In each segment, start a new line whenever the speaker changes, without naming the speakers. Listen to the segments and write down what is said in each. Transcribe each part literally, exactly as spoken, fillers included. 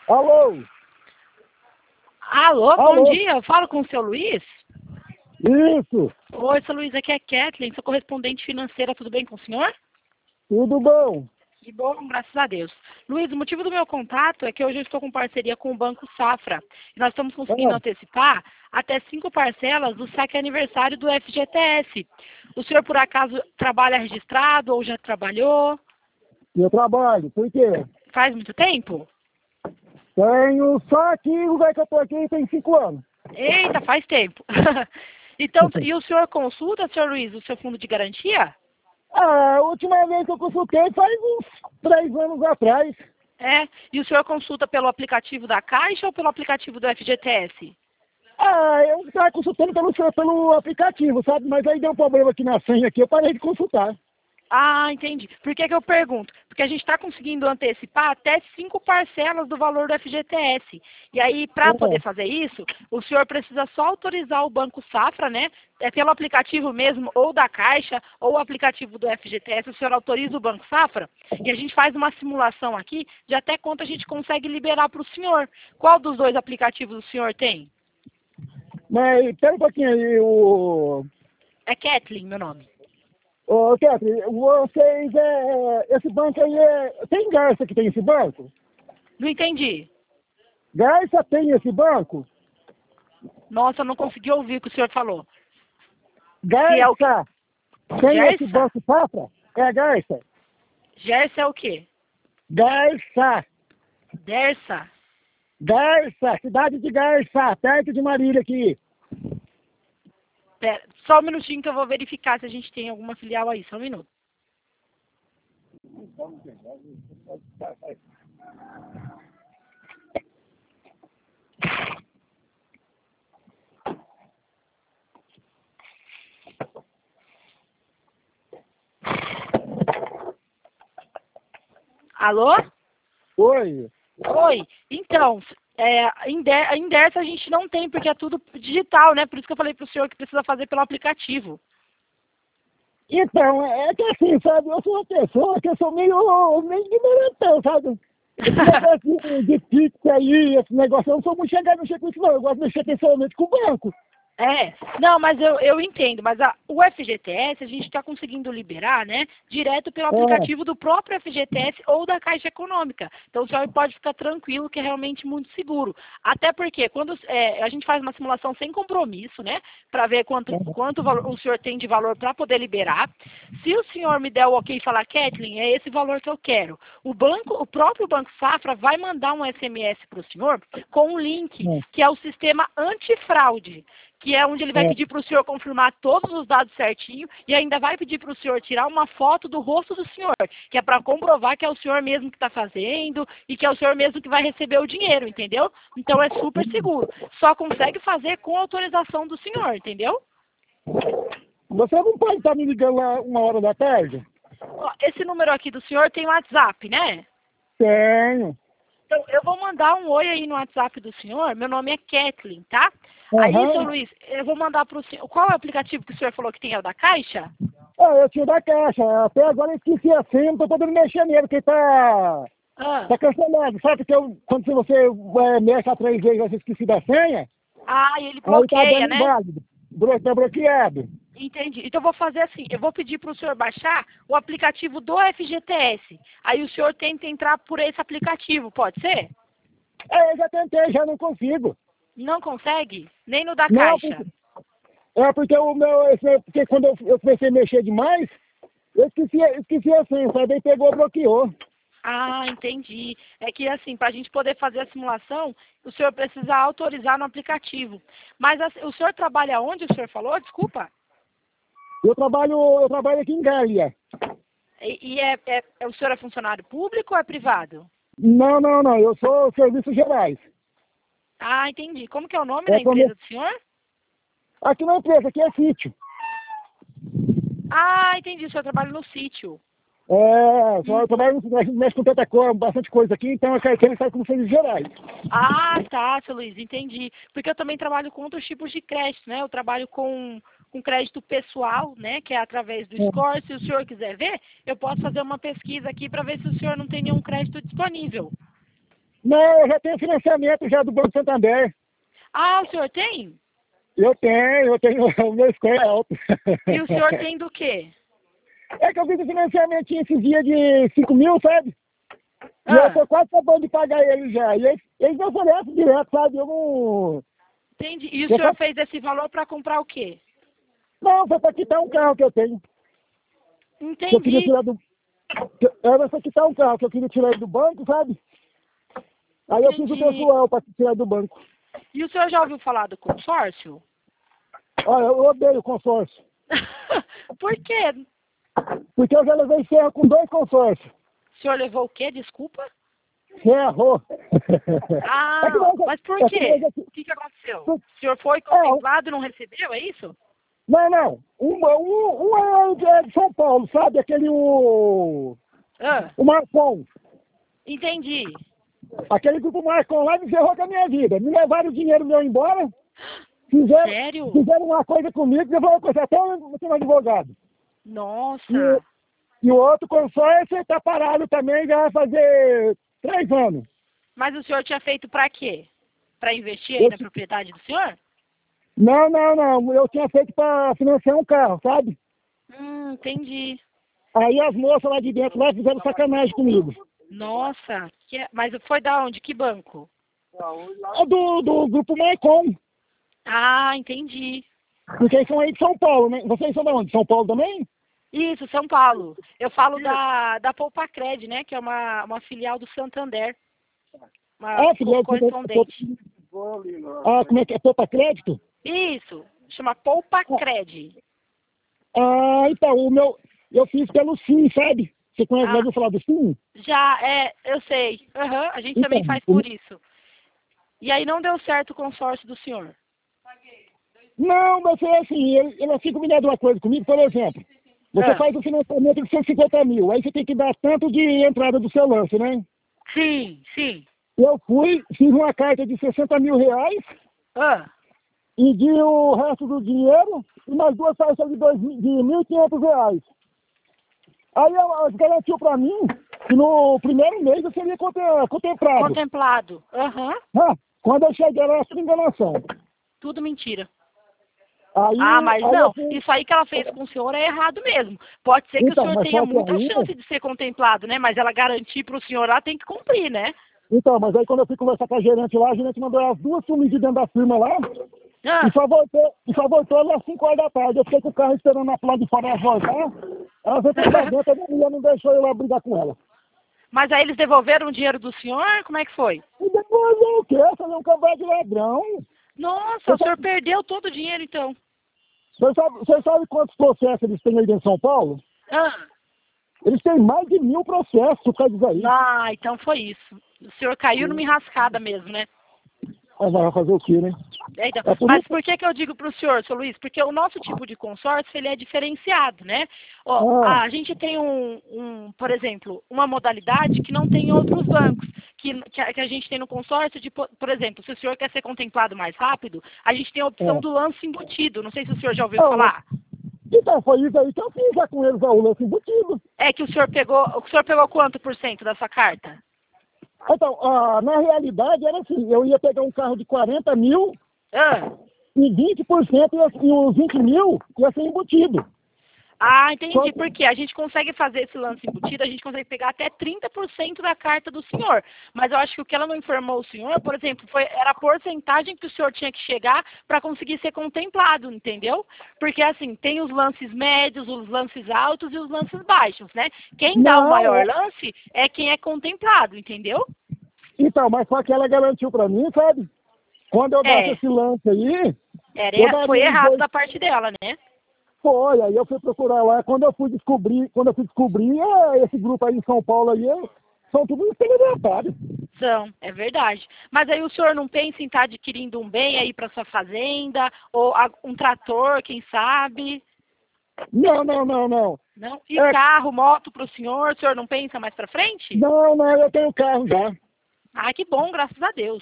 Alô?
Alô, bom
Alô?
dia. Eu falo com o seu Luiz?
Isso,
Oi, seu Luiz, aqui é Kathleen, sou correspondente financeira, tudo bem com o senhor?
tudo bom?
Que bom, graças a Deus. Luiz, o motivo do meu contato é que hoje eu estou com parceria com o Banco Safra. E nós estamos conseguindo
Ah,
antecipar até cinco parcelas do saque aniversário do F G T S. O senhor, por acaso, trabalha registrado ou já trabalhou?
eu trabalho, por quê?
Faz muito tempo?
Tenho só aqui, o lugar que eu tô aqui tem cinco anos.
Eita, faz tempo. Então, e o senhor consulta, senhor Luiz, o seu fundo de garantia?
Ah, a última vez que eu consultei faz uns três anos atrás.
É. E o senhor consulta pelo aplicativo da Caixa ou pelo aplicativo do F G T S?
Ah, eu estava consultando pelo, pelo aplicativo, sabe? Mas aí deu um problema aqui na senha aqui, eu parei de consultar.
Ah, entendi. Por que que eu pergunto? Porque a gente está conseguindo antecipar até cinco parcelas do valor do F G T S. E aí, para poder
É,
fazer isso, o senhor precisa só autorizar o Banco Safra, né? É pelo aplicativo mesmo, ou da Caixa, ou o aplicativo do F G T S, o senhor autoriza o Banco Safra, e a gente faz uma simulação aqui de até quanto a gente consegue liberar para o senhor. Qual dos dois aplicativos o senhor tem?
mas pera um pouquinho aí, o...
É Kathleen, meu nome.
Ô, Catherine, vocês, é, esse banco aí é... Tem Garça que tem esse banco?
Não entendi.
Garça tem esse banco?
Nossa, eu não consegui ouvir o que o senhor falou. Se é o quê?
Garça tem esse
Gersa?
banco Safra? É a Garça.
Gersa é o quê?
Garça.
Dersa?
Garça, cidade de Garça, perto de Marília aqui.
Pera, só um minutinho que eu vou verificar se a gente tem alguma filial aí, só um minuto. Alô?
Oi.
Oi, então, é, em Der- em Dersa a gente não tem, porque é tudo digital, né? Por isso que eu falei pro senhor que precisa fazer pelo aplicativo.
Então, é que assim, sabe, eu sou uma pessoa que eu sou meio, meio ignorantão, sabe? Esse negócio de Pix aí, esse negócio, eu não sou muito chegado a mexer com isso não, eu gosto de mexer pessoalmente com o banco.
É, não, mas eu, eu entendo, mas a, o F G T S a gente está conseguindo liberar, né, direto pelo
É,
aplicativo do próprio F G T S ou da Caixa Econômica. Então o senhor pode ficar tranquilo que é realmente muito seguro. Até porque quando é, a gente faz uma simulação sem compromisso, né, para ver quanto, quanto valor, o senhor tem de valor para poder liberar. Se o senhor me der o ok e falar, Kathleen, é esse valor que eu quero, o banco, o próprio Banco Safra vai mandar um S M S para o senhor com um link, que é o sistema antifraude, que é onde ele vai
é,
pedir para o senhor confirmar todos os dados certinho e ainda vai pedir para o senhor tirar uma foto do rosto do senhor, que é para comprovar que é o senhor mesmo que está fazendo e que é o senhor mesmo que vai receber o dinheiro, entendeu? Então é super seguro. Só consegue fazer com autorização do senhor, entendeu?
você não pode estar me ligando lá uma hora da tarde?
Ó, esse número aqui do senhor tem WhatsApp, né?
Tenho.
Então, eu vou mandar um oi aí no WhatsApp do senhor. Meu nome é Kathleen, tá? Aí, seu
Aham.
Luiz, eu vou mandar para o senhor. Qual é o aplicativo que o senhor falou que tem? É o da Caixa?
Ah, eu tiro da caixa, até agora eu esqueci a senha, não tô podendo mexer nele, porque tá,
Ah,
tá cancelado, sabe? Porque eu, quando você é, mexe a três vezes, você esqueci da senha,
ah, e ele
aí tá
bloqueia,
dando
né?
inválido, Blo- tá bloqueado.
Entendi. Então, eu vou fazer assim. Eu vou pedir para o senhor baixar o aplicativo do F G T S. Aí o senhor tenta entrar por esse aplicativo, pode ser?
É, eu já tentei, já não consigo.
Não consegue? Nem no da
Não,
Caixa.
porque, é porque o meu, esse, porque quando eu, eu comecei a mexer demais, eu esqueci, esqueci a senha, sabe? Aí pegou e bloqueou.
Ah, entendi. É que assim, para a gente poder fazer a simulação, o senhor precisa autorizar no aplicativo. Mas assim, o senhor trabalha onde, o senhor falou? Desculpa.
Eu trabalho, eu trabalho aqui em Gália.
E, e é, é- é- o senhor é funcionário público ou é privado?
Não, não, não, eu sou serviços gerais.
Ah, entendi. Como que é o nome
É
da
como,
empresa do senhor?
aqui na empresa, aqui é sítio.
Ah, entendi. O senhor trabalha no sítio.
É, só eu
Uhum.
trabalho, a gente mexe com tanta coisa, bastante coisa aqui, então a carteira sai como serviços gerais.
Ah, tá, seu Luiz, entendi. Porque eu também trabalho com outros tipos de crédito, né? Eu trabalho com, com crédito pessoal, né? Que é através do Score. Se o senhor quiser ver, eu posso fazer uma pesquisa aqui para ver se o senhor não tem nenhum crédito disponível.
Não, eu já tenho financiamento já do Banco Santander.
Ah, o senhor tem?
Eu tenho, eu tenho, o meu score é alto.
E o senhor tem do quê?
É que eu fiz o financiamento esses dias de cinco mil, sabe? E
Ah,
eu tô quase acabando de pagar ele já. E eles, eles me oferecem direto, sabe? Eu não...
entendi. E o
Eu
senhor
só...
fez esse valor para comprar o quê?
Não, foi pra quitar um carro que eu tenho. Que eu queria
Entendi.
tirar do... que- Era pra quitar um carro que eu queria tirar do banco, sabe? Aí eu fiz o
Entendi.
pessoal pra tirar do banco.
E o senhor já ouviu falar do consórcio?
Olha, eu odeio consórcio.
Por quê?
Porque eu já levei ferro com dois consórcios.
O senhor levou o quê? Desculpa?
Ferro.
Ah,
É que nós,
mas por
é que nós
quê?
aqui...
O que, que aconteceu? O senhor foi
É,
contemplado e não recebeu, é isso?
não, não. Um, um, um é de São Paulo, sabe? Aquele o...
Ah,
O Marcon.
entendi.
Aquele grupo Marcon lá me ferrou com a minha vida. Me levaram o dinheiro meu embora. Fizeram,
Sério?
fizeram uma coisa comigo, eu vou coisa até um advogado.
Nossa.
E, e o outro consórcio está parado também, já vai fazer três anos.
Mas o senhor tinha feito pra quê? Pra investir aí
Eu-
na propriedade do senhor?
não, não, não. Eu tinha feito para financiar um carro, sabe?
Hum, entendi.
Aí as moças lá de dentro lá fizeram sacanagem comigo.
Nossa, que... mas foi da onde? Que banco?
É do, do grupo Marcon.
Ah, entendi.
Porque eles são aí de São Paulo, né? Vocês são de onde? São Paulo também?
Isso, São Paulo. Eu falo da, da Poupacred, né? Que é uma, uma filial do Santander. Uma
Ah, filial de-
correspondente.
Ah, como é que é? Poupa crédito?
Isso, chama Poupacred.
Ah, então, o meu... Eu fiz pelo Sim, sabe? Você conhece, já
Ah,
ouviu falar do Sim?
já, é, eu sei. Aham, a gente também
Então,
faz
o-
por isso. E aí não deu certo o consórcio do senhor?
não, mas foi assim, ele, ele assim combinado uma coisa comigo, por exemplo, você
Ah,
faz o financiamento de cento e cinquenta mil, aí você tem que dar tanto de entrada do seu lance, né?
sim, sim.
Eu fui, fiz uma carta de sessenta mil reais
Ah,
e de o resto do dinheiro e mais duas taxas de, dois, mil- de mil e quinhentos reais. Aí ela garantiu para mim que no primeiro mês eu seria conte- contemplado.
contemplado. Aham,
Ah, quando eu cheguei lá, essa enganação.
tudo mentira.
Aí,
Ah, mas
aí
não,
eu fui,
isso aí que ela fez com o senhor é errado mesmo. Pode ser que o
então,
senhor
mas
tenha
só que
muita
aí,
chance de ser contemplado, né? Mas ela garantir para o senhor lá tem que cumprir, né?
então, mas aí quando eu fui conversar com a gerente lá, a gerente mandou as duas sumidas dentro da firma lá,
Ah,
e só voltou, e só voltou ali às cinco horas da tarde. Eu fiquei com o carro esperando na placa de fora ela voltar. Ela veio pra dentro, a minha não deixou eu lá brigar com ela.
mas aí eles devolveram o dinheiro do senhor? Como é que foi?
E depois eu o quê? Fazer um cambado de ladrão.
Nossa,
Você
o senhor
sabe,
perdeu todo o dinheiro então.
você sabe, você sabe quantos processos eles têm aí dentro de São Paulo?
Ah,
Eles têm mais de mil processos por causa disso aí.
ah, então foi isso. O senhor caiu numa enrascada mesmo, né?
Mas vai fazer o quê, né?
É, então,
É por
mas
isso.
por que que eu digo para o senhor, seu Luiz? Porque o nosso tipo de consórcio, ele é diferenciado, né? Ó,
Ah,
a gente tem um, um, por exemplo, uma modalidade que não tem em outros bancos, que, que, a, que a gente tem no consórcio, de, por por exemplo, se o senhor quer ser contemplado mais rápido, a gente tem a opção
é.
do lance embutido. Não sei se o senhor já ouviu
Ah,
falar.
então, foi isso aí que eu fiz já com eles, o lance embutido.
É que o senhor pegou, o senhor pegou quanto por cento da sua carta?
Então, ah, na realidade era assim, eu ia pegar um carro de quarenta mil
Ah,
e vinte por cento ia, e os vinte mil ia ser embutido.
ah,
Só
entendi.
que,
Porque a gente consegue fazer esse lance embutido, a gente consegue pegar até trinta por cento da carta do senhor. Mas eu acho que o que ela não informou o senhor, por exemplo, foi, era a porcentagem que o senhor tinha que chegar para conseguir ser contemplado, entendeu? Porque assim, tem os lances médios, os lances altos e os lances baixos, né? Quem dá o
não,
maior
é-
lance é quem é contemplado, entendeu?
então, mas só que ela garantiu pra mim, sabe? Quando eu desse
É,
esse lance aí,
era,
eu
foi
daria uns
errado
dois,
da parte dela, né?
foi, aí eu fui procurar lá, quando eu fui descobrir, quando eu fui descobrir, é, esse grupo aí em São Paulo aí, é, são tudo estelionatários.
São, é verdade. Mas aí o senhor não pensa em estar adquirindo um bem aí para sua fazenda, ou a- um trator, quem sabe?
Não, não, não, não.
Não? E
É,
carro, moto para o senhor, o senhor não pensa mais para frente?
não, não, eu tenho carro já.
Ah, que bom, graças a Deus.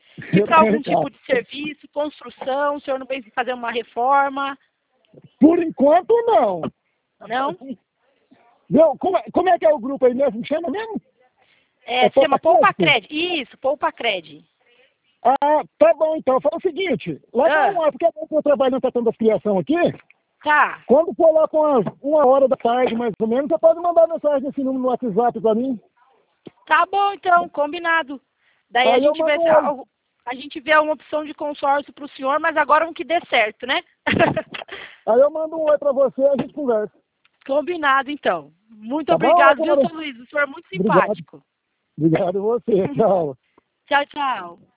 E
Eu
para algum
tenho
tipo
carro.
de serviço, construção, o senhor não pensa em fazer uma reforma?
Por enquanto, não.
Não?
Meu, como, é, como é que é o grupo aí mesmo? Chama mesmo?
É,
É
se chama Poupa
Crédito?
Cred. Isso, Poupa Cred.
Ah, tá bom então. Fala o seguinte, lá
Ah.
na porque eu trabalho na questão das criação aqui,
Tá.
quando for lá com umas uma hora da tarde, mais ou menos, você pode mandar mensagem assim no WhatsApp pra mim.
Tá bom, então, combinado. Daí a
Aí eu
gente vê
mando
se
um
a,
oi.
a gente vê uma opção de consórcio para o senhor, mas agora um que dê certo, né?
Aí eu mando um oi pra você e a gente conversa.
Combinado, então. Muito
Tá bom,
obrigado, viu,
cara?
seu Luiz? O senhor é muito
Obrigado.
simpático.
Obrigado a você. Tchau.
Tchau, tchau.